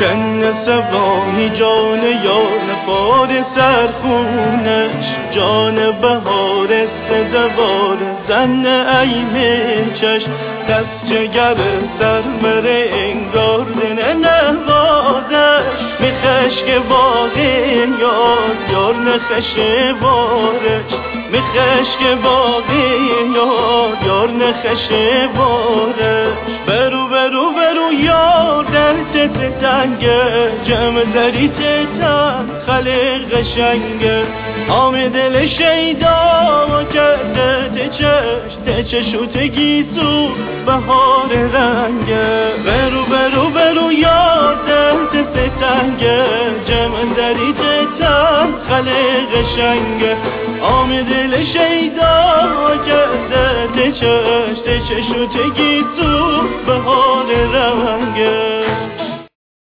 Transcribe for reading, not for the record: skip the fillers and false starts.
کن سبانی جان یار نفار سرخونش جان بهار سزوار زن ایمن چشم دست جگر سرمر انگار دن نوازش میخش که باقی یار نخش بارش میخش که باقی یار نخش بارش برو یار دست تنگه جمع دری تن خلق قشنگه آم دل شیدا کرده تچش و تگیسو بهار رنگه برو یار دست تنگه جمع دری تن خلق قشنگه آم دل شیدا کرده تچش و تگیسو بهار رنگه